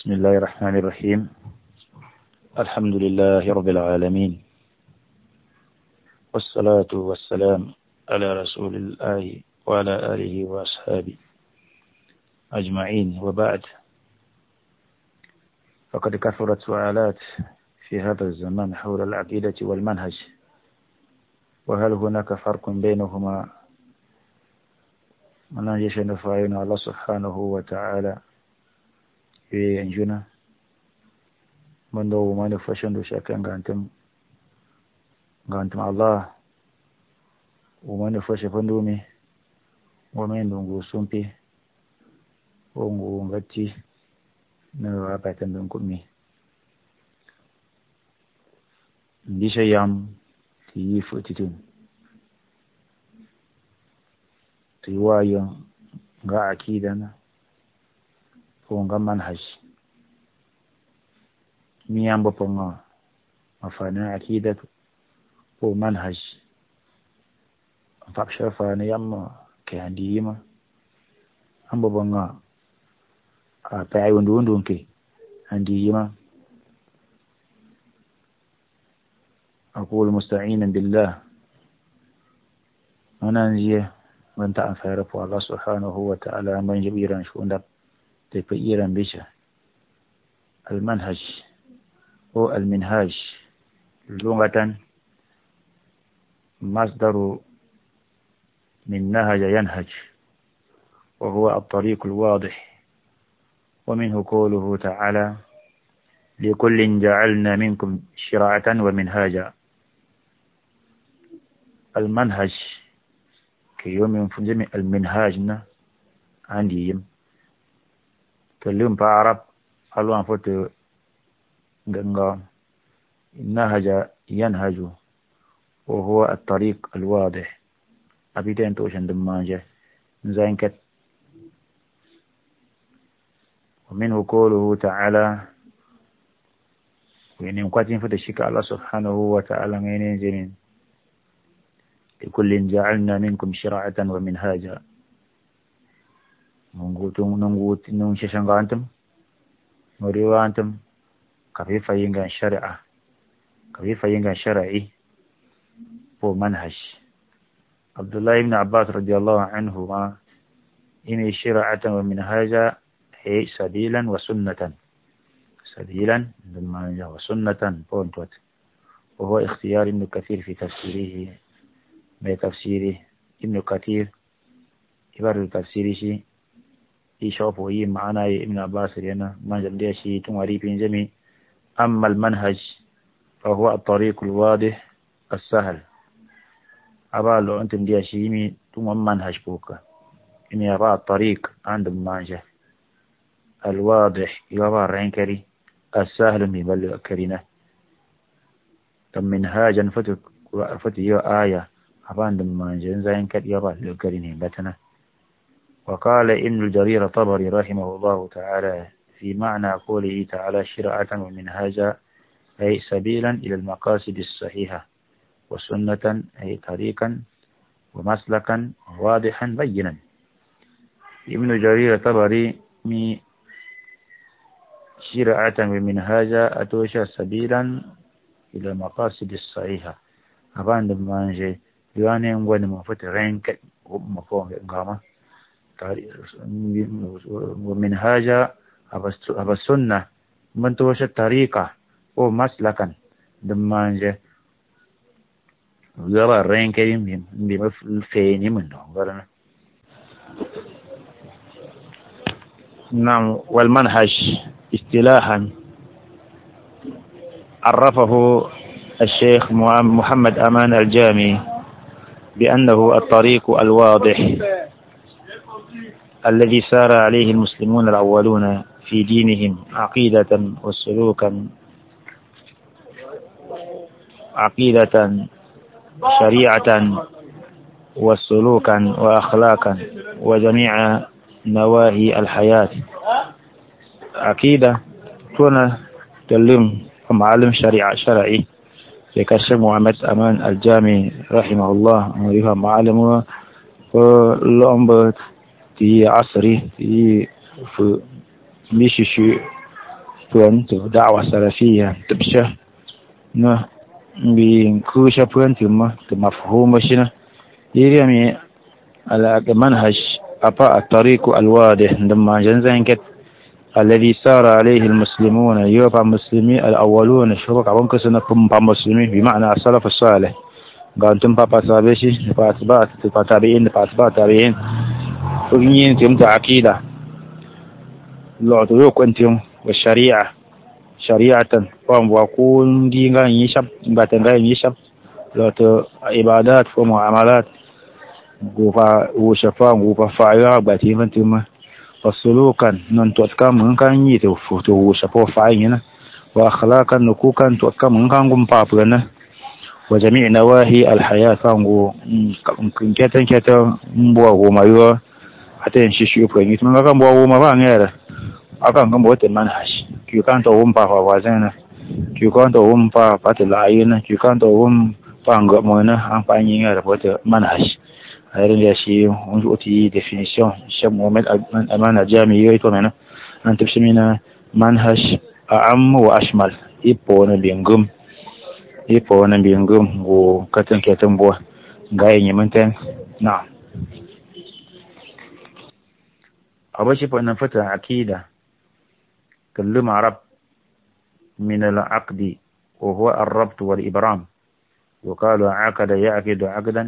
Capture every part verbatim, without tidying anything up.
بسم الله الرحمن الرحيم. الحمد لله رب العالمين، والصلاة والسلام على رسول الله وعلى آله وأصحابه أجمعين، وبعد. فقد كثرت سؤالات في هذا الزمان حول العقيدة والمنهج، وهل هناك فرق بينهما؟ مناجش نفعنا الله سبحانه وتعالى في أنجنا من دو ما نفشن دو شاكا غانتم غانتم الله وما نفش فندومي ومن دونغو سومبي ونغو غتي نوا باتن دونكمي دي شيام تي فتتون تي وايو غا أكيدنا ponga manhaj miyambo ponga mafana akida po manhaj faksha fana yamma ke andima ambo bonga a tay wondu wondu ke andima aqul musta'inan billah mananjiya man ta'afara fa Allah subhanahu wa ta'ala man jabiran shunda تفيرا بشا المنهج هو المنهاج لغة مصدر من نهج ينهج، وهو الطريق الواضح، ومنه قوله تعالى لكل جعلنا منكم شرعة ومنهاجا. المنهج كيوم ينفذ المنهاجنا عندي كلهم بعرب قالوا أنفت جنگا نهج ينهج، وهو الطريق الواضح. أبيتين توشن دمانجة زين كت. ومنه قوله تعالى وإن يمكن فتشك الله سبحانه وتعالى غينين زين لكل جعلنا منكم شرعة ومنهاجا. Menggutung nunggut nung sesanggantem, meriwantem, kafi fayingan syariah, kafi fayingan syar'i, po manhaj. Abdullah ibn Abbas radhiyallahu anhu ma ini syira'atan wa minhaja hi sabilan wa sunnatan. Sabilan dan manhaj wa sunnatan po tuat. وهو اختيار ابن كثير في تفسيره، ما تفسيره ابن كثير عبارة تفسيره يشوف وهي معنا ابن عباس لنا ما جمدي شيء تماري بينجمي. أما المنهج فهو الطريق الواضح السهل. أبا لو أنتم دي شيء مي تم منهج بوكا إني أبا الطريق عند مانجة الواضح يبا رينكري السهل من بل كرينة تم منهاجا فتك فتي آية أبا عند مانجة زين كد يبا كرينة بتنا. وقال ابن الجرير الطبري رحمه الله تعالى في معنى قوله تعالى شرعة ومنهاجا أي سبيلا إلى المقاصد الصحيحة، وسنة أي طريقا ومسلكا واضحا بينا. ابن جرير الطبري مي شرعة ومنهاجا أتوشى سبيلا إلى المقاصد الصحيحة أبان دمانجي يواني مغاني مفترين كمفوم إقامة ومنهاجا أبا السنة من توش الطريقة ومسلكا دمانجة يرى الرين كريم بمفلفين منه. نعم. والمنهج اصطلاحا عرفه الشيخ محمد أمان الجامي بأنه الطريق الواضح الذي سار عليه المسلمون الأولون في دينهم عقيدة وسلوكا عقيدة شريعة وسلوكا وأخلاقا وجميع نواهي الحياة. عقيدة كنا تلم معلم شريعة شرعي لكشف محمد أمان الجامي رحمه الله ويها معلم ولأمبت في عصري في مشيشي بون دعوة سلفية تبشه نه بكوشة بون تم مفهوم شنا يريمي على منهج أبا الطريق الواضح لما جنزين كت الذي سار عليه المسلمون يوبا المسلمين الأولون شبك عبون كسنا بمبا مسلمين بمعنى السلف الصالح قال تم بابا سابشي باتبات تابعين باتبات تابعين فقنين تم عقيدة لو تروك أنتم والشريعة شريعة فهم وقول دينغا يشب باتنغا يشب لو تو عبادات ومعاملات غوفا وشفا غوفا فايا باتي فانتم وسلوكا ننتوتكا من كان يتو فوتو وشفا فاينا واخلاقا نكوكا توتكا من كان غمبابنا وجميع نواهي الحياة فانغو كنكتن كتن مبوا ومايو حتى نشيشيو بغيت من كان مبوا وما فانغير akan kan bote manhaj ki kan to wum pa fa wazena ki kan to wum pa patlaina ki kan to wum pa ngomona an pa nyinga bote manhaj ayrin ya shi on uti definition Sheikh Mohammed Amana Jami yoito mena an tibsimina manhaj a'am wa ashmal ipo na bingum ipo na bingum go katan ketan bo gaye nyimanten na abashi fa na fata akida كلمة عرب من العقد وهو الربط والإبرام يقال عقد يعقد عقدا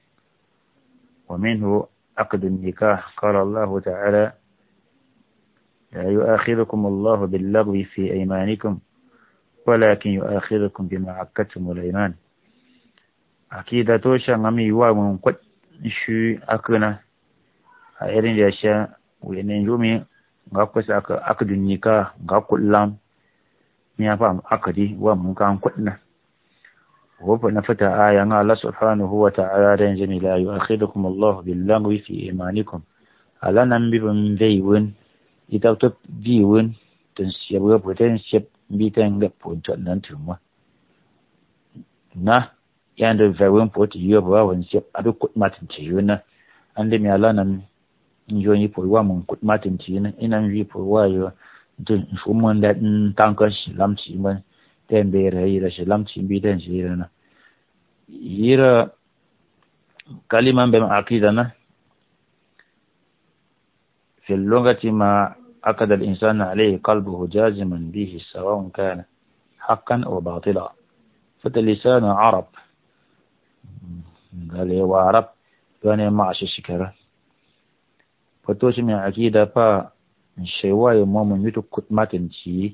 ومنه عقد النكاح قال الله تعالى لا يؤاخذكم الله باللغو في أيمانكم ولكن يؤاخذكم بما عقدتم الأيمان عقيدة توشا غمي ومن قد شو أكنا أيرين جاشا وينجومي ga kusa aka akadin nika ga kullam ya fa akadi wa mun kan kudna wa na fata aya ga Allah subhanahu wa ta'ala dan jamila yu'akhidukum Allah bil lagwi fi imanikum ala nan bi bun daiwun ita to biwun tun siyabu potential bi tan ga point nan tuma na yanda vawun pot yo ba wan sip adu kudmatin tiyuna ande mi ala nan njoni po wa mun kut matin tina ina vi po wa yo dun fumon da tanka shi lamci man tembe ra ira shi lamci bi dan shi na ira kaliman be aqida na في اللغة ما أكد الإنسان عليه قلبه جازما به سواء كان حقا أو باطلا فاللسان عرب قال هو عرب كان معش الشكرة فتوش من عقيدة فا شواي مومن يتو كتماتن شي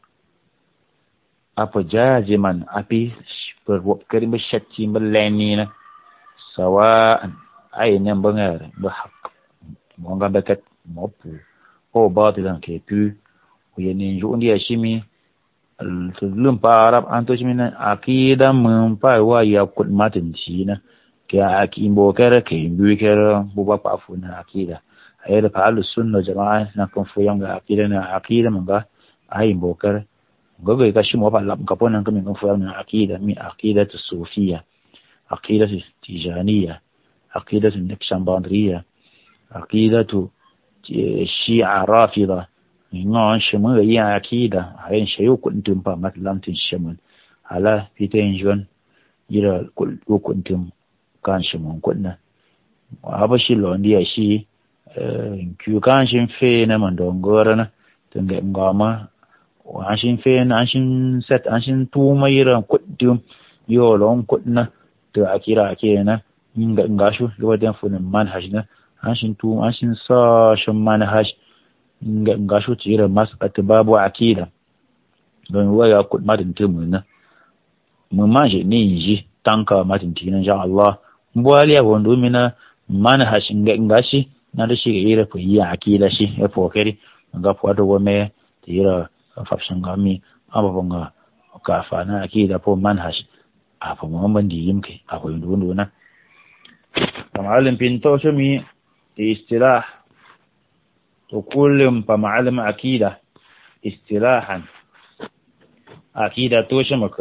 أبا جازما أبي berbuat kerim bersyati berlani na sawa ay nem bangar berhak monga bekat mopu o batilan ke pu yeni jundi ashimi lum pa arab anto chimina akida mumpa wa ya kut matin china ke akimbo kere ke imbu kere buba pa funa akida ayda pa al sunna jamaa na konfuyanga akida na akida manga ay imbo kere gogo ikashimo pa lab kapona kami konfuyanga akida mi akida sufia akida tijaniya akida naqshbandriya akida الشيعة رافضة نعم شمال هي عقيدة هين شيء كنتم بمثلام تنشمل على بيتين جون يرى كل كنتم كان شمون كنا وهذا لو عندي شيء كيو كان شين فين من دونغورنا تنجمعما وعشان فين عشان ست عشان توما يرى كنتم يولون كنا تأكيرا كينا نعاشو لودين فون منهجنا ashin tu ashin sa shan manhaj ga shu tira mas atbabu akida don waya kud madin tumuna mu maje ne ji tanka madin tinan insha Allah mbwali ya wondo mina manhaj ga shi na da shi ira fa yi akida shi ya fokeri ga fado wame tira fafshan gami ababanga ka fa na akida po manhaj afa mu bandi yimke afa yondo na kamalim pinto shumi اصطلاح وكل بمعلم عقيدة اصطلاحا عقيدة توشمك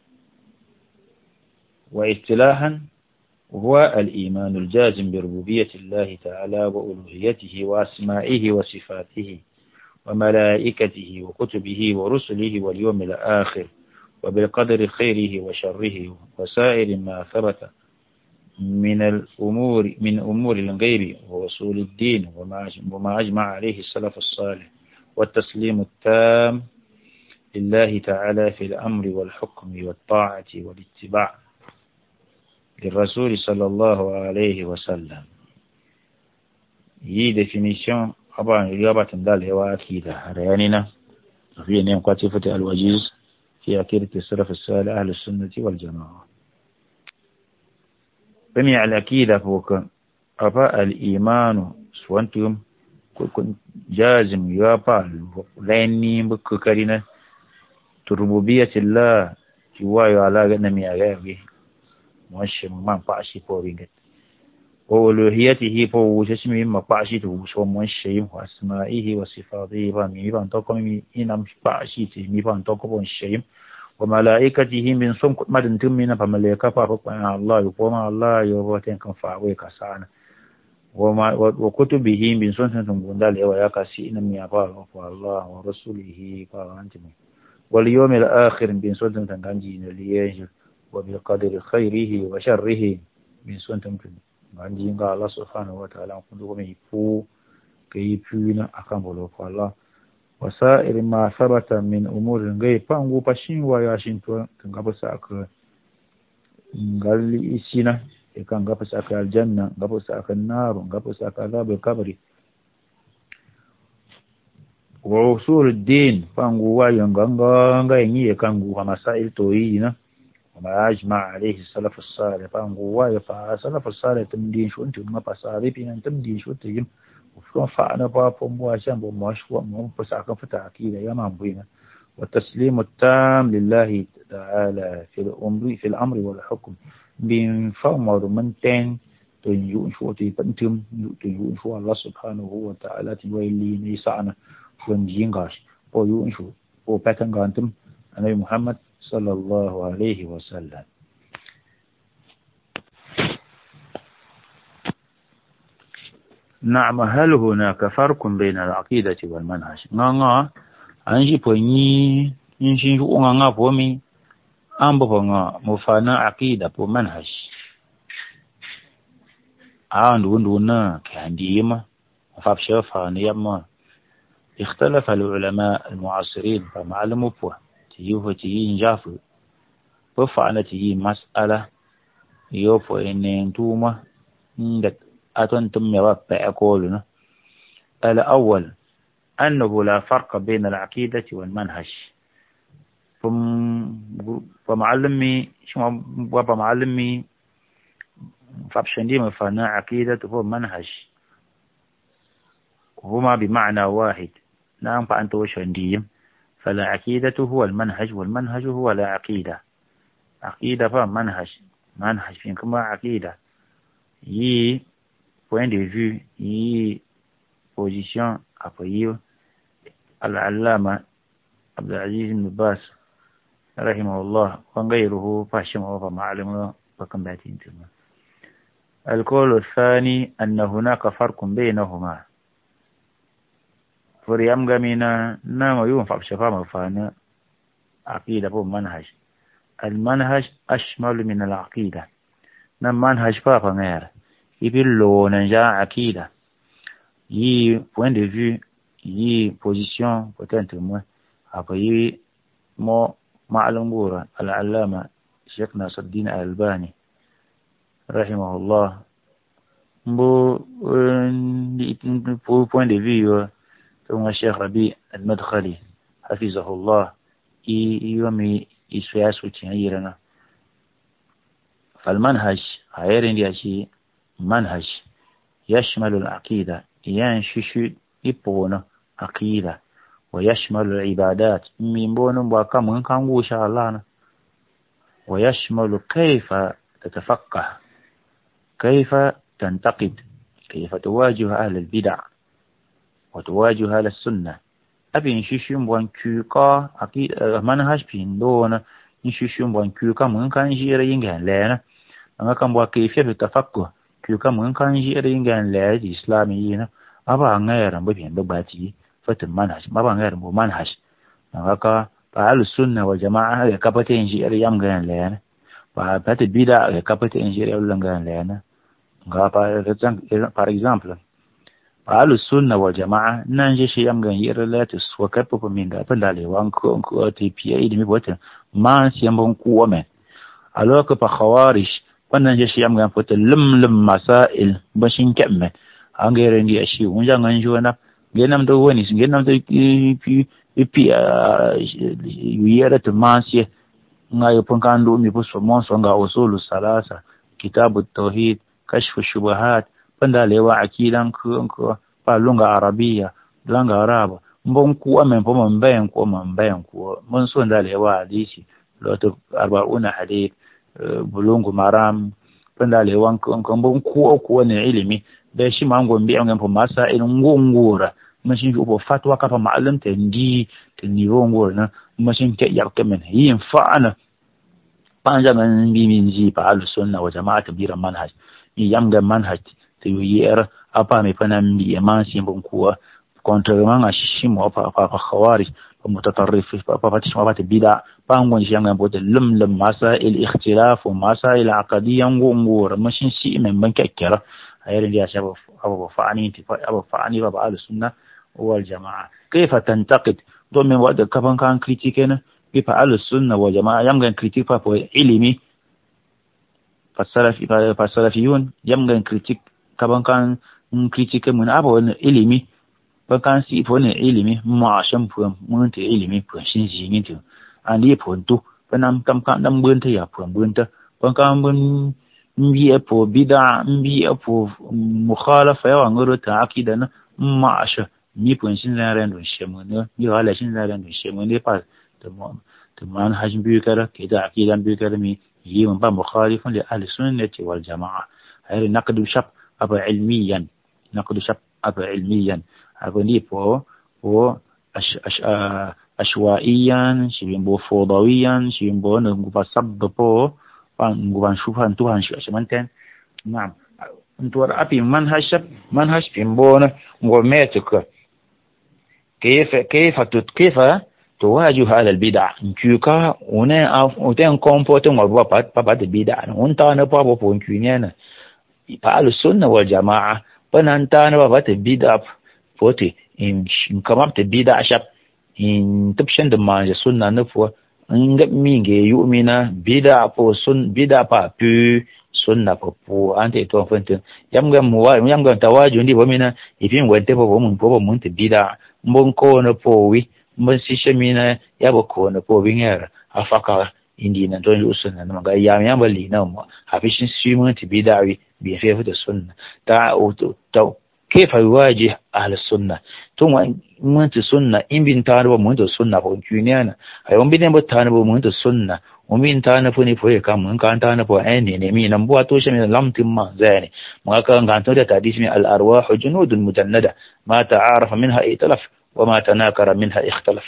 واصطلاحا هو الإيمان الجازم بربوبية الله تعالى وألوهيته وأسمائه وصفاته وملائكته وكتبه ورسله واليوم الآخر وبالقدر خيره وشره وسائر ما ثبت من الأمور من أمور الغيب ووصول الدين وما أجمع عليه السلف الصالح والتسليم التام لله تعالى في الأمر والحكم والطاعة والاتباع للرسول صلى الله عليه وسلم. هي definition أبا يجابة تندال هو أكيدة رياننا في نيم قاتفة الوجيز في أكيدة السلف الصالح أهل السنة والجماعة. بمع الأكيدة فوق أبا الإيمان سوانتم جازم يابا لأني بككرنا ربوبية الله جوايا على نمي أغاوي مؤشم ما باشي فورينغت وألوهيته فهو جسمي ما باشي توش ومؤشم وأسمائه وصفاته بامي بان توكم إنام باشي تمي بان توكم الشيم وملائكته من صم مدن تمينا فملائكة فأرقنا الله يقوم الله يواتين كم فاوي كسانا وما وكتبه من صم تنقل دال وياكسي نمي أبا الله ورسوله فأنتمي واليوم الآخر من صم تنقل ليجل وبالقدر خيره وشره من صم تنقل عندي قال الله سبحانه وتعالى كنتم يفو كيفونا أكمل الله وسائر ما ثبت من أمور غير فانغو باشين وياشين تو كنغابسا أك نغالي إسينا كنغابسا أك الجنة غابسا أك النار غابسا أك عذاب القبر ووصول الدين فانغو وايان غانغا يني كنغو مسائل توينا وما أجمع عليه السلف الصالح فانغو واي فالسلف الصالح تمدين شو أنتم ما بصاري بين تمدين شو تيم وفكون فعنا بابهم واشان بمشروع مهم بساكن في تأكيد يا مامبينا والتسليم التام لله تعالى في الأمر في الأمر والحكم بين فمر من تين تنجو شو تبنتم تنجو شو الله سبحانه وتعالى تولي نيسانا ونجينغاش بيو شو وبتنغانتم النبي محمد صلى الله عليه وسلم. نعم هل هناك فرق بين العقيدة والمنهج؟ نعم أنجي بني إنشي نعم بومي أم بونا مفانا عقيدة ومنهج عندون دونا كان ديما فابشافا نيما اختلف العلماء المعاصرين فمعلموا بوا تيوه تيين جافو بفعنا تيين مسألة يوفو إنين توما ندك أتنتم يوابع أقولنا. الأول أنه لا فرق بين العقيدة والمنهج فمعلمي شو فمعلمي فابشندي مفانا عقيدة هو منهج هما بمعنى واحد نعم فأنت وشنديم فلا عقيدة هو المنهج والمنهج هو لا عقيدة عقيدة فمنهج منهج فين كما عقيدة يي point de vue يي position أقويه العلامة عبد العزيز بن باز رحمه الله وغيره فاشمه فمعلمه فكم باتين تما. القول الثاني أن هناك فرق بينهما فريام غمينا نام يوم فابشفا مفانا عقيدة بمنهج المنهج أشمل من العقيدة نام منهج فافا غير يبلو نجا عقيدة يي point de vue يي position peut-être moi après مو معلوم بورا العلامة الشيخ ناصر الدين الألباني رحمه الله بو point de vue ثم الشيخ ربيع المدخلي حفظه الله يومي يسوياس وتعيرنا. فالمنهج غير ياشي منهج يشمل العقيدة ينشش يبون عقيدة ويشمل العبادات من بون وكم من كان وشاء الله ويشمل كيف تتفقه كيف تنتقد كيف تواجه أهل البدع وتواجه أهل السنة أبي نشيشون بوان كيوكا أكيد منهج بين دون نشيشون بوان كيوكا من كان جيرا ينجان لنا أنا كم بوا كيفية التفقه كيوكا من كان جيرا ينجان لنا الإسلاميين أبا غير بين بباتي fatin manhaj ma ban ga mu manhaj ngaka fa al-sunna wal jama'a ga kapate inji yar yam ga le fa pate bida ga kapate inji yar ga le ga par exemple fa al-sunna wal jama'a nan je shi yam ga yar le to so ka po min ga fa dale wan ko ko ti pi ai dimi botan man si yam bon ku men alors que pa khawarij wannan je shi yam ga foto lim lim masail bashin kemme an ga rendi ashi unja ngan jona genam do woni genam do pi pi yera to mansie ngayo pankando mi buso monso nga usulu salasa kitabu tauhid kashfu shubuhat panda lewa akidan ko ko pa lunga arabia langa araba mbon ku amen po mbayen ko mbayen ko mun so ndalewa hadisi loto arbauna hadith bulungu maram panda lewa ko mbon ku ko ne ilimi da shi mango mbi an po masa ilin ngungura mashin ubo fatwa kafa ma'alim ta ndi ta nivo ngor na mashin ke yar kamen yin fa'ana panja man bi min ji fa al sunna wa jama'at biran manhaj ni yam ga manhaj ta yiyar apa me fana mbi man sin bon kuwa contrairement à shimo pa pa khawarij pa mutatarrif pa pa tishma pa bid'a pa ngon shi ngam bote lum lum masail ikhtilaf wa masail aqdiyya ngor mashin shi men ban kakkara ayar dia shabu abu fa'ani abu fa'ani ba al sunna والجماعة كيف تنتقد دون من وقت كفن كان كريتيكنا كيف أهل السنة والجماعة يمكن كريتيك فهو علمي فالسلف فالسلفيون يمكن كريتيك كفن كان كريتيك من أبو علمي فكان سيفون علمي ما عشان فهم من ت علمي فهم شيء نيتو عندي فهمتو فنام كم كان نام بنت يا فهم بنت فكان بن مبي أبو بدع مبي أبو مخالفة يا عنقرو تعقيدنا ما عشان ni pun sin la ran dun shemu ne ni wala sin la ran dun shemu ne pa to to man hajin bi kara ke da akidan bi kara mi yi man ba mukhalifun li ahli sunnati wal jamaa hayr naqdu shab aba ilmiyan naqdu shab aba ilmiyan aba ni po po ashwaiyan shibin bo fodawiyan shibin bo ne nguba sabba po pan nguban shufan tuhan shi asmanten na'am انتور أبي منهج منهج بيمبونا وماتك كيف كيف كيف تواجه هذا البدع كيكا ونا وتين كومبوتين وبابا بابا البدع وانت أنا بابا بونكينينا يبقى السنة والجماعة بنانت أنا بابا البدع فوتي إن كمان البدع شاب إن تبشن دمان السنة نفوا إن مينجي يؤمنا بدع بو سن بدع بابو sunna popo ante to fonte yamga muwa yamga tawaju ndi bomina ifin wente popo mun popo mun te bida mbon ko no powi mbon sishemina yabo ko no powi ngera afaka indi na don usunna no ga yam yamba li na mo afishin simun te bida wi bi fefu de sunna ta o to كيف يواجه أهل السنة ثم من السنة إن بين تانو من السنة بونكينيانا أيوم بين بتانو من السنة ومن تانو فني فوي كم من كان تانو بأني نمي نبوا توش من لم تم زاني ما كان كان تودي تحديث من الأرواح جنود مجندة ما تعارف منها ائتلف وما تناكر منها اختلف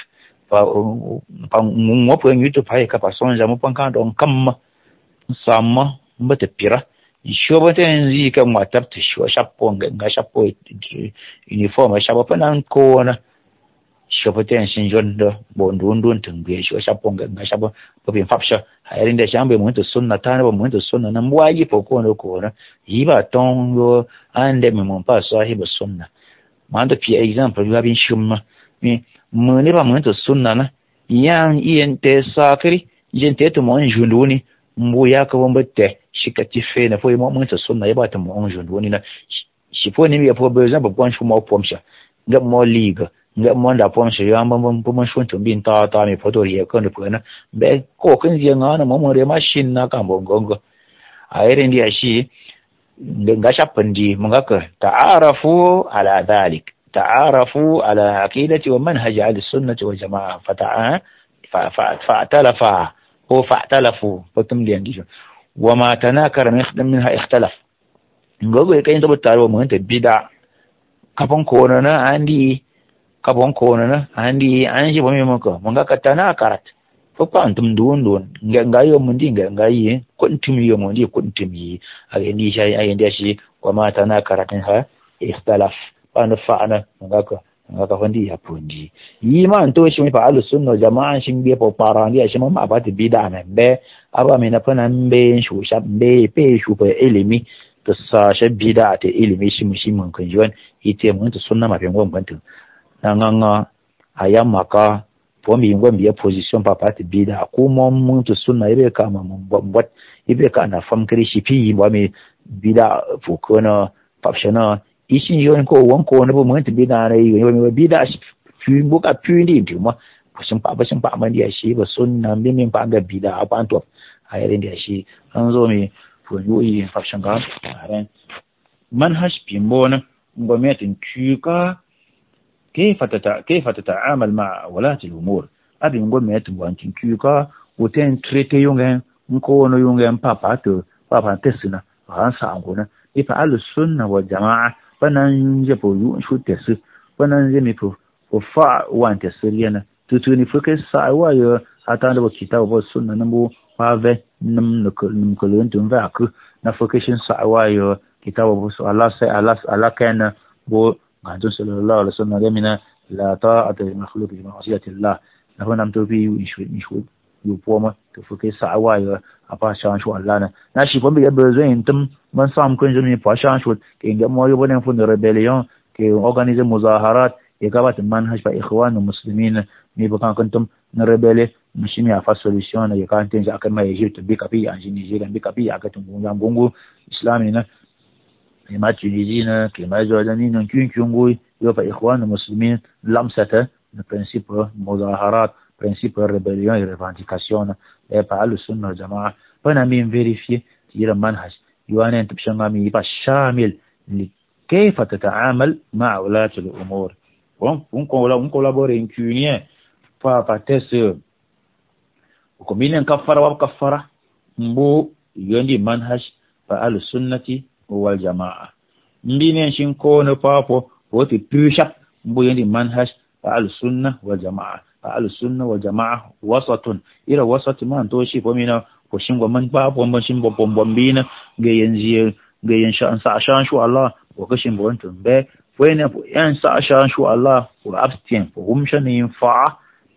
فمو بين يوتيوب هاي كباسون جامو بان كان دون كم سامة بتبيرا shoboten zi ka matab te sho chapeau nga chapeau uniforme chapeau panan ko na shoboten sin jondo bondun dun tumbe sho chapeau nga chapeau ko bin fapsha hayrin da shambe mun to sunna tana ba mun to sunna nan waji po ko no ko na yiba tongo ande me mon pa sahibi sunna man da pi exemple ba bin shumma mi mun ne ba mun to sunna na yan yen te sakri yen te to mon junduni mbu ya ka bombatte shikati fe na foi mo mun ta sunna ya bata mo onjo woni na shi fo ni ya fo be za ba kwan shu mo pomsha ga mo liga ga mo nda pomsha ya mo mo mo shun to bin ta ta mi foto ya ko ne ko na be ko kan ji nga na mo mo re machine na ka bongongo a irin dia shi ga shapandi mun ga ka ta'arafu ala dhalik ta'arafu ala aqidati wa manhaj al-sunnah wal jamaa fata'a fa'talafa ko fa'talafu fatum liyan disho وما تناكر منها اختلف ngogo kai to taro mun ta bida kafan kono na andi kafan kono na andi anji bo memo ko mun ga katana karat ko pa antum dun dun nga yo mun dinga nga yi kuntum yo mun di kuntum yi ai ni shay ai ndi shi وما تناكر منها اختلف فانا فانا mun ga ko ngaka hondi ya pundi yima nto shi pa alu sunna jama'an shin be po parandi shi ma ba bida na be aba me na pana mbe shu sha be pe shu pe ilimi to sa sha bida ta ilimi shi mu shi mun kan jiwan ite mun to sunna ma pengon bantu nganga ayam maka po mi ngwa biya position pa pa bida ko mun to sunna ibe ka ma mun bot ibe ka na fam kri shi pi wa me bida fu ko na papshana ishin yon ko won ko na bu mun bida na yi yo bida shi fi buka fi ndi ndi ma bashin pa bashin pa man dia shi ba sunna min min pa ga bida apa to ayarin dia shi an zo mi fu yo yi papshan ga ran manhaj pimbona ngometin chuka كيف تتع... كيف تتعامل مع ولاة الأمور أبي نقول ما يتبغى تنكيكا وتين تريتي يونغن نكون يونغن بابا تو بابا تسنا غانسا عقونا يفعل السنة والجماعة فننجبوا يون شو تسي فننجمي وفع وان تسرينا تتوني فكس سايوا حتى لو كتاب والسنة نمو فاوه نم نكلون تنفعك نفكشن سايوا كتاب والسنة الله سي الله الله كان بو قال صلى الله عليه وسلم جمنا لا طاعة لمخلوق في معصية الله نحن نمتوبي ويشوي يشوي يبوما تفكي سعواي أبا شان شو الله نا ناشي فم بيبرزين تم من سام كن جمي باشان شو كإنجا ما يبغون يفون ربليون كي organize مظاهرات يكابات منهج فإخوان المسلمين نيبقى كنتم نربلي مش مي أفا solution يكان تنجا كما يجيب تبيك بي أنجي نيجيريا بيك بي أكتم بونجام بونجو إسلامنا كما تونيزينا كما جوردانينا كين كيونغوي يوفا إخوان المسلمين لمسة البرنسيب مظاهرات برنسيب ريبليون ريفانديكاسيون يبقى السنة والجماعة فانا مين فيريفي تيرا منهج يوانا انت بشنغامي يبقى شامل كيف تتعامل مع ولاة الأمور ونكو كولابوري انكيونيا فاباتس وكمين كفر وكفر مبو يوندي منهج فأهل السنة والجماعة مبين شنكون بابو وتي بيشا مبو يوندي منهج فأهل السنة والجماعة فأهل السنة والجماعة وسط إلى وسط ما انتوشي فمينا وشنغو من بابو ومشنغو بومبومبينا جينزي جين شان شان شو الله وكشن بونتم به وين ان شان شو الله وابستين وهمشن ينفع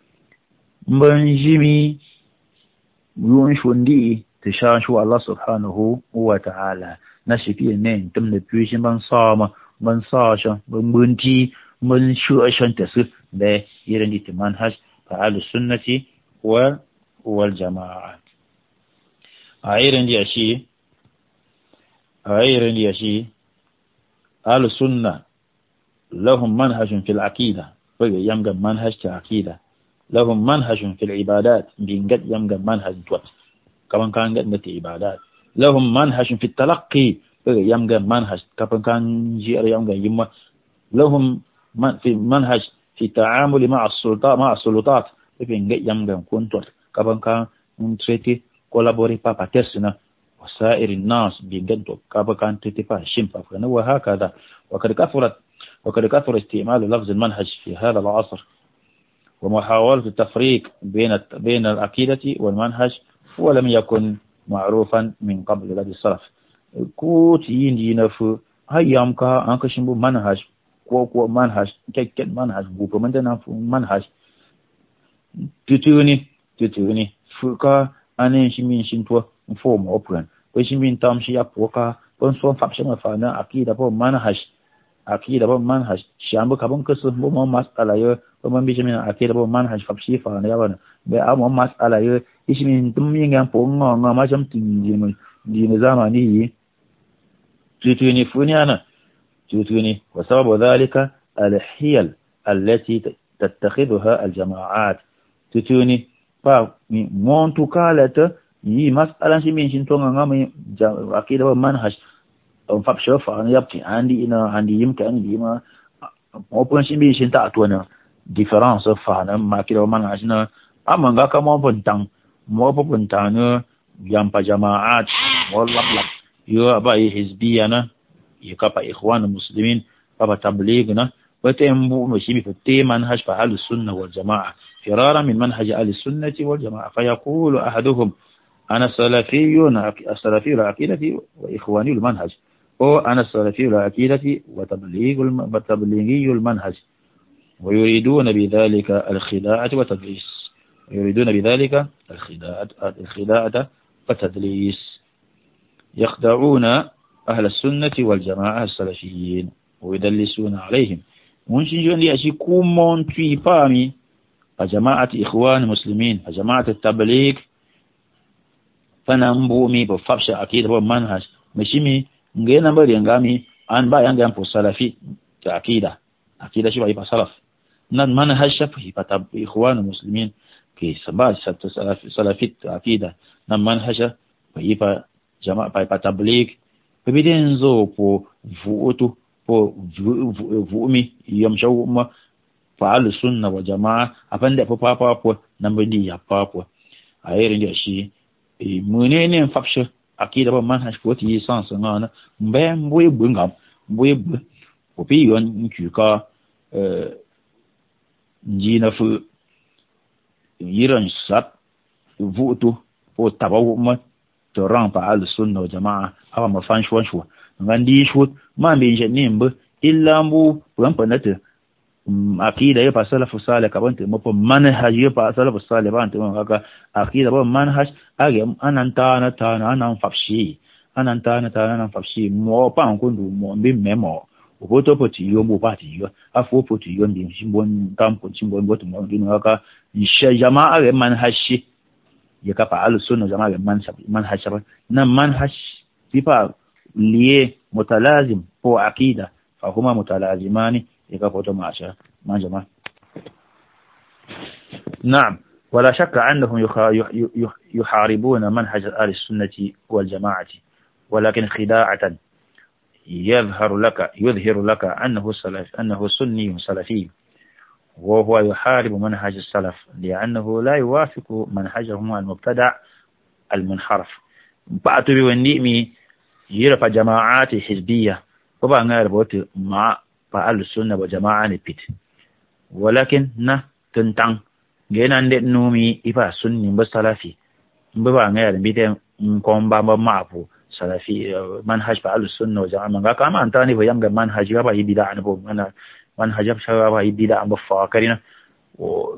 منجمي يون شوندي تشان شو الله سبحانه وتعالى نشفي نين تم نبيشن من صام من صاشا من بنتي من شو عشان تسف به يرندي تمنهج فعل السنة والجماعة عيرندي أشي عيرندي أشي أهل السنة لهم منهج في العقيدة بقى يمجى منهج في العقيدة لهم منهج في العبادات بينجد يمجى منهج توت كمان كان قد عبادات لهم منهج في التلقي بقى يمجى منهج كمان كان جير يمجى يما لهم من في منهج في التعامل مع السلطات مع السلطات بينجد يمجى كنتر كمان كان نتريتي كولابوري بابا تسنا وسائر الناس بينجد كابا كان تتفا شمفا وهكذا وقد كثرت وقد كثر استعمال لفظ المنهج في هذا العصر ومحاولة التفريق بين بين العقيدة والمنهج ولم يكن معروفا من قبل لدى السلف كوت يندينا في هيام كا أنك شنبو منهج كو كو منهج كيك منهج بوبو من دنا منهج تتوني تتوني فكا أنا شمين شنتوا فوم أوبرن وشمين تامشي يبوكا بنسون فابشنا فانا عقيدة بو منهج عقيدة بو منهج شامبو كابون كسر بو ما مسألة يو بو من بيجمين عقيدة بو منهج فابشي فانا يابنا بأمو مسألة يو يشمين تمين يان بو نغا نغا ما جم تنجي دين زماني تتوني فنيانا تتوني وسبب ذلك الحيل التي تتخذها الجماعات تتوني فا مونتو كالة yi mas'alan shi min shin to nga mai akida ba manhaj on fab shofa an yapti andi ina andi yim ka andi ma opon shi min shin ta atwana difference fa na ma akida ba manhaj na amma ga ka mo bontang mo bontang ne yam pa jama'at wallah la yo ba hizbiya na yi ka pa ikhwan muslimin pa tabligh na wa tembu mo shi mi fa manhaj fa ahlus sunnah wal jamaa firara min manhaj ahlus sunnah wal jamaa fa yaqulu ahaduhum أنا سلفي السلفي العقيدة وإخواني المنهج أو أنا السلفي العقيدة وتبليغ وتبليغي المنهج ويريدون بذلك الخداعة والتدليس يريدون بذلك الخداعة الخداعة والتدليس يخدعون أهل السنة والجماعة السلفيين ويدلسون عليهم ونشجون لأشي كومون في بامي جماعة إخوان المسلمين جماعة التبليغ فنمبومي بفبش أكيد هو منهج مشيمي نجينا برينغامي أن با ينغام بو سلفي كأكيدة أكيدة شبه يبقى سلف نان منهج شبه يبقى إخوان المسلمين كي سبا سلفي أكيدة نان منهج يبقى جماعة يبقى تبليغ فبدين زو بو فوتو بو فومي يمشو ما فعل السنة والجماعة أفند بو بابا بو نمبدي يا بابا أيرين يشي منين فبش akida ba manhaj ko ti sans ngana mbe mbwe bungam mbwe bu opi yon nkuka eh njina fu yiran sat vutu o tabawu ma to ran pa al sunna jamaa aba ma fan shwan shwa ngandi shut ma be je nimbe illa mbu ran panate akida ya pasala fu sale ka bante mo manhaj ya pasala fu sale bante mo kaka akida ba manhaj age ananta na ta na nan fafshi ananta na ta nan fafshi mo pa nkundu mo mbi memo oboto poti yo mo pati yo afu poti yo ndi shimbon kampo shimbon boto mo ndi kaka insha jamaa age manhaj ya ka pa al sunna jamaa age manhaj manhaj na manhaj sifa liye mutalazim po akida fa huma mutalazimani يكفوتوا معشر ما جماعة. نعم ولا شك أنهم يحاربون منهج أهل السنة والجماعة ولكن خداعة يظهر لك يظهر لك أنه سلف أنه سني سلفي وهو يحارب منهج السلف لأنه لا يوافق منهجهم المبتدع المنحرف بعتوا بالنيمي يرفع جماعات حزبية وبعد نربط مع فعل السنة وجماعة نبيت ولكن نا تنتان جينا ندت نومي إفا سني بسلفي ببا غير بيتم نكون بابا معفو سلفي منهج فعل السنة وجماعة من كما أنتاني فيام منهج بابا يبدا نبو أنا منهج بابا يبدا بفاكرين و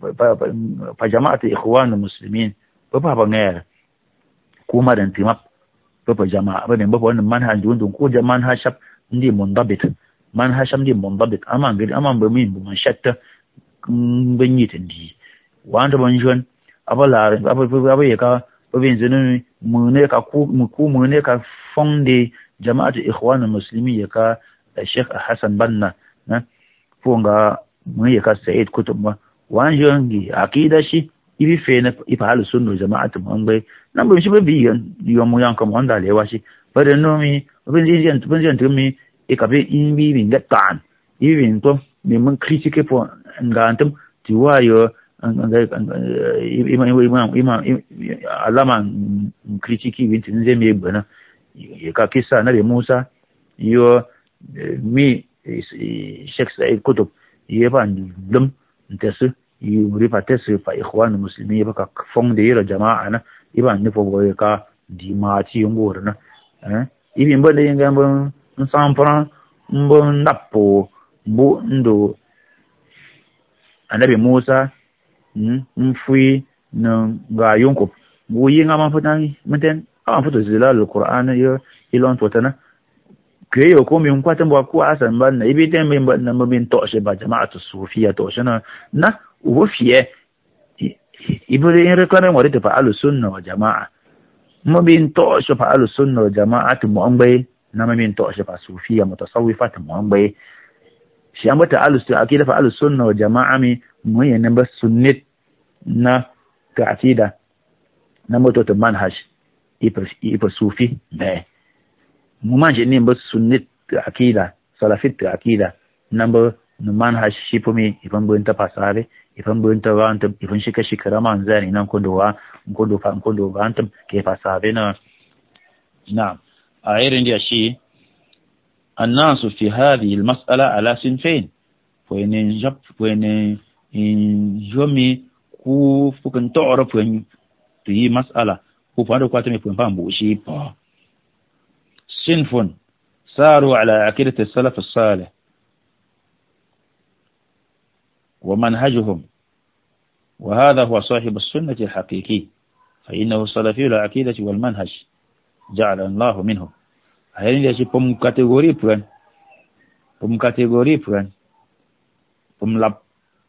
فجماعة إخوان المسلمين بابا غير كوما دنتيما بابا جماعة بابا بابا منهج دون دون كو منهج شاب ندي منضبط manhaj di mundabbit aman gari aman ba min bu man shatta ban yi tandi wanda ban jon abala aba ya ka babin zinin mu ne ka ku mu ku mu ne ka fonde jama'atu ikhwan muslimin ya ka Sheikh Hassan Banna na fonga mu ya ka Said Kutub ma wanjon gi akida shi ibi fe na ifa halu sunnu jama'atu mun bai nan ba shi ba biyan yo mu yan kam wanda lewa shi bare no mi babin zin ban zin tumi et qu'avec une vie une gâteau il vient toi mais mon critiquer pour un gantam tu vois yo il m'a il m'a il m'a Allah m'a critiqué vient nous aimer bon il ka kisa na de Musa yo mi Sheikh Said Kutub il va ndum ntesu il répète ce fa ikhwan muslimin ba ka fondé la jamaa na iba ne fo ka di mati ngor na hein il vient ba de ngam nsampran mbo ndapo bu ndo anabi Musa mfui na ga yonko bu yinga man futani meten am futo zilal alquran yo ilon fotana keyo ko mi nkwata mbo ku asan ban na ibite me na mbin to she ba jama'atu sufiya to shana na wo fiye ibure in reclame ngore te fa alu sunna wa jama'a mbin to she fa alu sunna wa jama'atu mu ambai na mamin to shi fa sufiya mutasawwifa ta muhambai shi an bata ahlus akida fa ahlus sunna wa jama'a mi mu yana ba sunnit na ta akida na moto ta manhaj ifa ifa sufi ne mu manje ne ba sunnit ta akida salafit ta akida na ba na manhaj shi fa mi ifan bin ta fasare ifan bin ta wanta ifan shika shikara man zani nan kondo wa kondo fa kondo wanta ke fasare na na'am أعيرن يا شيء الناس في هذه المسألة على صنفين وين جب وين جومي كو فكن تعرف وين في مسألة كو فادو كاتمي فين بامبو شيء با صنف ساروا على عقيدة السلف الصالح ومنهجهم، وهذا هو صاحب السنة الحقيقي، فإنه السلفي العقيدة والمنهج جعل الله منه. Akhirnya dia si pemkategori puan, pemkategori puan, pemlap,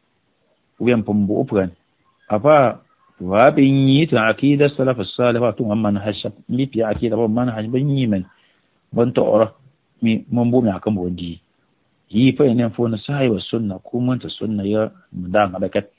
puan pembuat puan. Apa? Wah, ini tu akidah salaf salih, tu manhaj, ni pi akidah apa manhaj begini men, bentuk orang mi membuat akan bondi. Ini apa yang pun sahih sunnah, kuman tu sunnah ya mendang ada kat.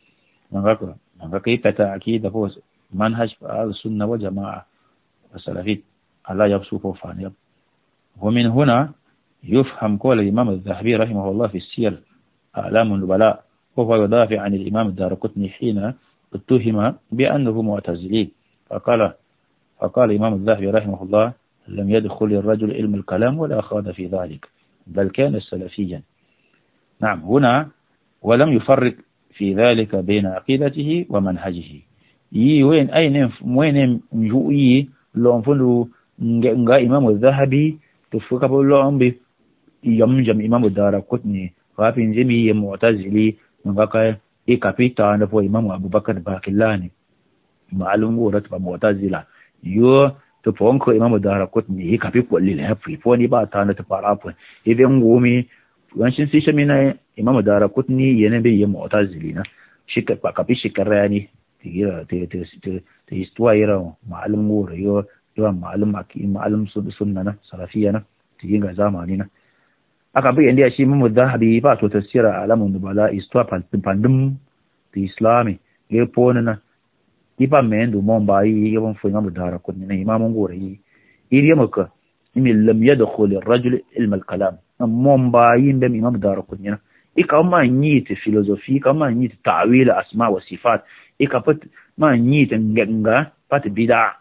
Maka maka kita akidah apa manhaj al sunnah wal jamaah السلفي على يبسوط فان يب. ومن هنا يفهم قول الإمام الذهبي رحمه الله في السير أعلام النبلاء، وهو يدافع عن الإمام الدارقطني حين اتهم بأنه معتزلي، فقال فقال الإمام الذهبي رحمه الله: لم يدخل الرجل علم الكلام ولا خاض في ذلك، بل كان سلفيا. نعم، هنا ولم يفرق في ذلك بين عقيدته ومنهجه. يي وين أين وين مجوئي لون فلو نجا إمام الذهبي تفكر بلون بي يمجم إمام الدارقطني غافين جميع معتزلي نجا إيه كابيتا نفو إمام أبو بكر باكلاني معلوم ورت بمعتزلة يو تفونك إمام الدارقطني إيه كابي كل اللي في فوني باتانا تبارابون إذا نقومي وانشين سيشمينا إمام الدارقطني ينبي يمعتزلين شكر كابي شكراني تيجي تي تي تي تيستوائر معلم ور يو يو معلم أكيد معلم سب سننا سلفينا تيجي زماننا akabi india shi mu dhahabi ba to tasira alamun nubala istwa pandum ti islami ye ponana iba mendu momba yi yebon fu imam Daraqutni ne imam ngore yi iri maka imi lam yadkhul ar-rajul ilm al-kalam momba yi ndem imam Daraqutni na ikama nyiti filosofi kama nyiti ta'wil asma wa sifat ikapat ma nyiti nga pat bid'a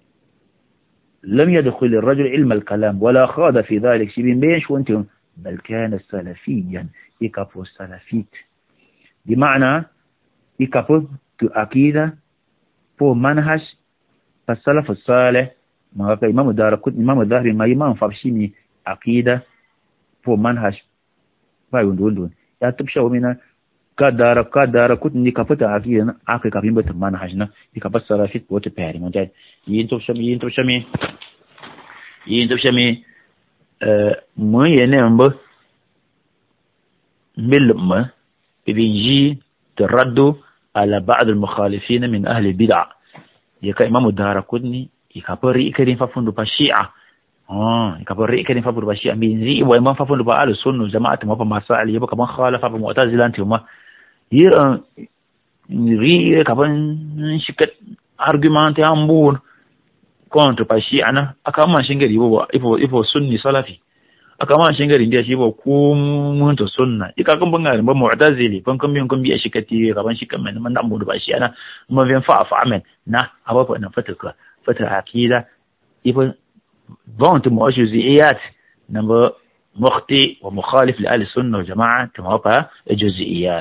lam yadkhul ar-rajul ilm al-kalam wala khada fi dhalik shibin bيش وانتم بل كان سلفيا يكفو سلفيت بمعنى يكفو عقيدة فو منهج فالسلف الصالح ما كان إمام الدارقطني إمام الذهبي ما إمام فبشيني عقيدة فو منهج فايون دون دون يا تبشوا منا كدار كدارقطني كفو عقيدة عقيدة كفين بيت منهجنا يكفو سلفيت بوت بيري من جاي ينتو شمي ينتو شمي ينتو شمي مو ينام ملم بيجي تردوا على بعض المخالفين من أهل البدع يكا إمام الدارقطني يكبر كريم ففندو بالشيعة آه يكبر كريم ففندو بالشيعة بينزي وإمام ففندو بأهل السنة جماعة ما بمسائل يبقى كمان خالف بمعتزلة أنتما ير يري كمان شكل argument يامبون contre pashiana akama shingari ibo ibo ibo sunni salafi akama shingari ndia shibo ku muntu sunna ikakan bangare ba mu'tazili ban kan bin kan bi shikati gaban shikaman man da mu da pashiana ma bin fa fa amen na aba fa na fataka fata akida ibo bont mu'jiziyat namba mukhti wa mukhalif li ahli sunna wal jamaa tamaqa juz'iyat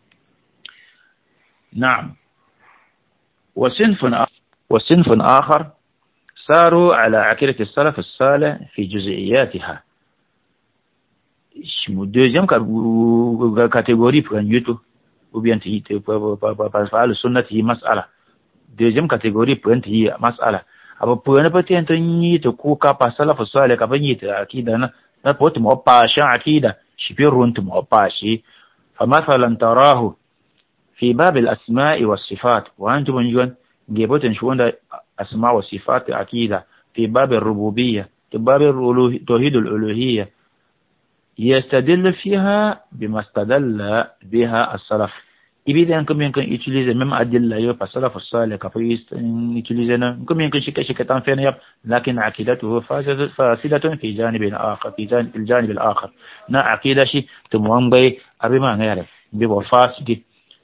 نعم وصنف وصنف آخر ساروا على عقيدة السلف الصالح في جزئياتها. deuxième catégorie pour un youtube ou bien par le sunnah hi mas'ala deuxième catégorie pour un hi mas'ala aba pour ne peut être ni to ku ka pa salaf salih ka banyi ta akida na na pot mo pa sha akida shibirun to mo pa shi fa mathalan tarahu fi bab al asma' was sifat wa antum yun geboten shwanda أسماء وصفات عقيدة في باب الربوبية في باب توحيد الألوهية يستدل فيها بما استدل بها السلف. إذا أنكم يمكن يتليز مم أدلة يوفى السلف الصالح كفيس يتليزنا أنكم يمكن شك شكتان فين يب لكن عقيدته فاسدة في جانب آخر في جانب الجانب الآخر نا عقيدة شيء تموان بي أبي ما غيره بوفاسد.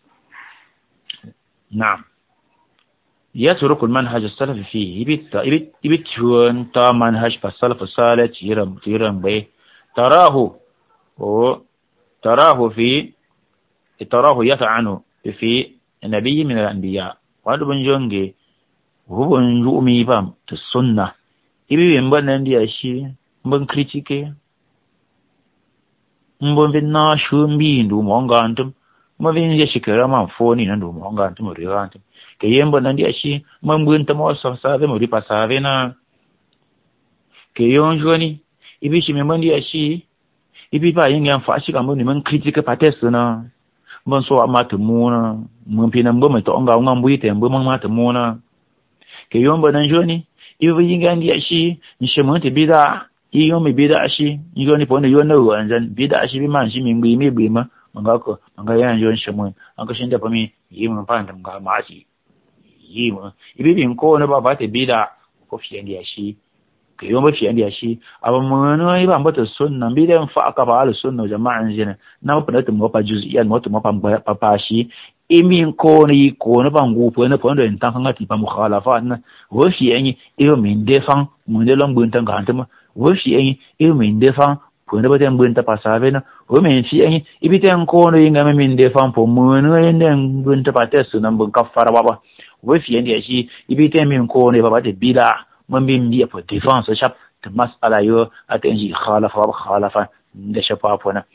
نعم يترك المنهج السلفي فيه يبت يبت يبت شون تا منهج السلف الصالح يرم يرم به تراه و تراه في تراه يفعل في نبي من الأنبياء وهذا بنجونجي وهو بنجومي بام السنة يبي بنبان عندي أشي بن كريتيكي بن بنا شو بيندو مانغانتم mavin ya shikara man foni nan do mo nga antum ri antum ke yembo nan dia shi man bun ta mo sa sa ve mo ri pasave na ke yon joni ibi shi me man dia shi ibi ba yin yan fa shi ka mo ni man critique pates na mon so amatu mu na mun pina mbo me to nga nga mbu ite mbo man matu mu na ke yombo nan joni ibi yin yan dia shi ni she mo te bida iyo me bida shi iyo ni pone yo na wanzan bida shi bi man shi mi mbi mi bi ma manga ko manga yan yon she mo an ko shinda pa mi yi mo pa ndam ga ma shi yi mo ibi bin ko na ba ba te bida ko fi yan dia shi ke yombo fi yan dia shi aba mo no iba mboto sunna bida fa ka ba al sunna jama'an jina na pa na mo pa juz'iyan mo to mo pa pa pa shi imi ko ni ko na ba ngu po na po ndo ntan nga ti pa mukhalafa na wo fi yan iyo min defan mo ne long bun tan ga antama wo fi yan iyo min defan po na ba tan bun ta pasave na wo min fi yan ibi tan ko no yinga min defan po mo no yen bun ta patesu na bun kafara baba wo fi yan dia shi ibi tan min ko ne baba te bila man bin dia po defense shap ta mas'ala yo atenji khalafa wa khalafa da shafa pona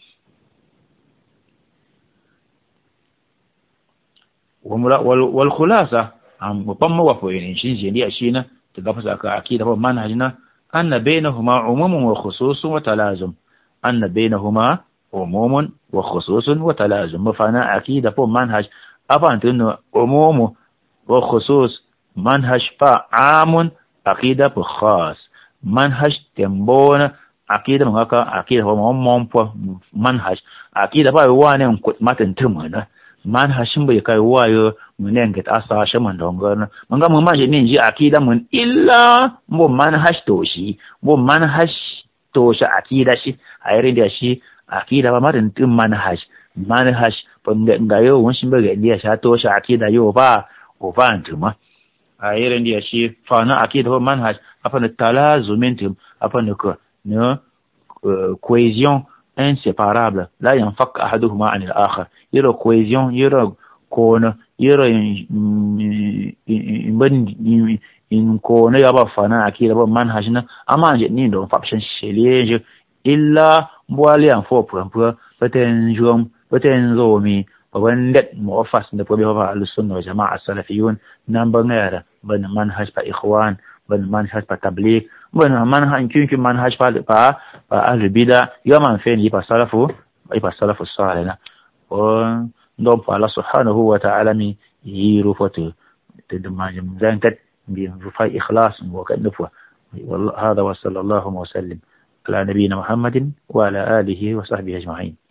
wal khulasa am bamma wa po yin shi je dia shi na ta gafa saka akida ba manhajina anna bainahuma umumun wa khususun wa talazum anna bainahuma umumun wa khususun wa talazum mafana akida po manhaj afantun umumu wa khusus manhaj fa amun akida po khas manhaj tembona akida maka akida po mon po manhaj akida ba wani kut matan tumana manhajin bai kai wayo munen get asa shaman dongon manga mun maje ne ji akida mun illa mu manhaj to shi mu manhaj to shi akida shi ayrin da shi akida ba matan tum manhaj manhaj pande ngayo won shin bai ga sha to shi akida yo ba o ba antuma ayrin da shi fa na akida ba manhaj afan talazumentum afan ko ne cohésion inséparable la yanfak ahaduhuma an al-akhar yero cohésion yero kono yero in in kono ya ba fana akira ba manhajna ama je ni do faction sheleje illa mbwali an fo propre paten jom paten zomi wandet mo fas da pobe ba al-sunna jama'a salafiyun namba ngara ban manhaj pa ikhwan ban manhaj pa tabligh ban manhaj kin kin manhaj pa pa ahli bid'a yaman fen yi pa salafu yi pa salafu salih o ndom pa Allah subhanahu wa ta'ala mi yiru fotu tedmajum zankat bi fa ikhlas wa kadfa والله هذا وصلى الله وسلم على نبينا محمد وعلى آله وصحبه أجمعين.